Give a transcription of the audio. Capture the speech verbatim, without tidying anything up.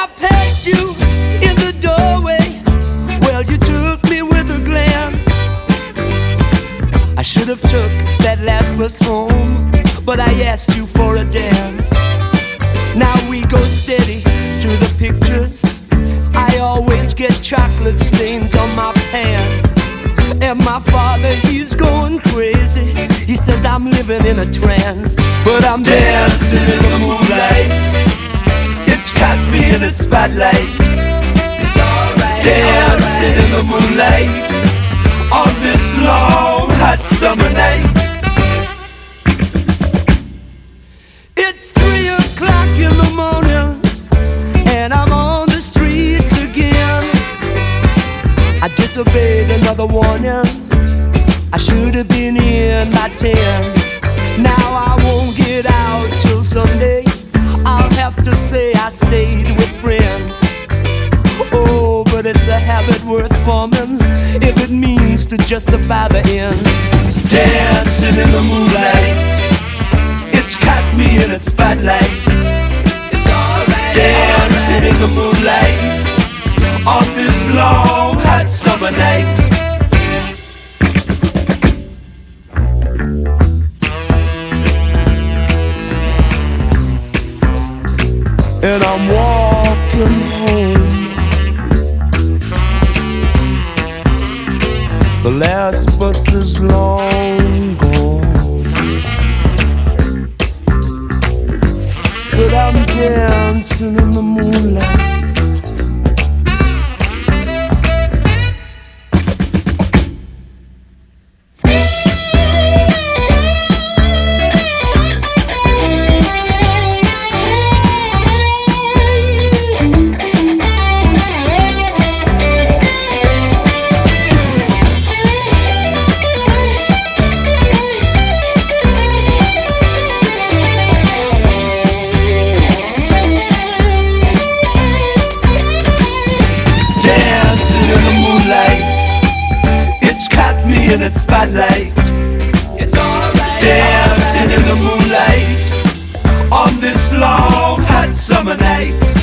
I passed you in the doorway, well, you took me with a glance. I should have took that last bus home, but I asked you for a dance. Now we go steady to the pictures. I always get chocolate stains on my pants. And my father, he's going crazy. He says I'm living in a trance. But I'm dancing in the moonlight. It's caught me in its spotlight. It's alright. Dancing in the moonlight on this long hot summer night. It's three o'clock in the morning, and I'm on the streets again. I disobeyed another warning. I should have been in by ten. Now I won't get out till Sunday. I'll have to say I stayed with friends. Oh, but it's a habit worth forming if it means to justify the end. Dancing in the moonlight, it's caught me in its spotlight. It's alright. Dancing in the moonlight on this long hot summer night. And I'm walking home. The last bus is long gone, but I'm dancing in the moonlight. In its spotlight, it's alright. Dancing in the moonlight on this long hot summer night.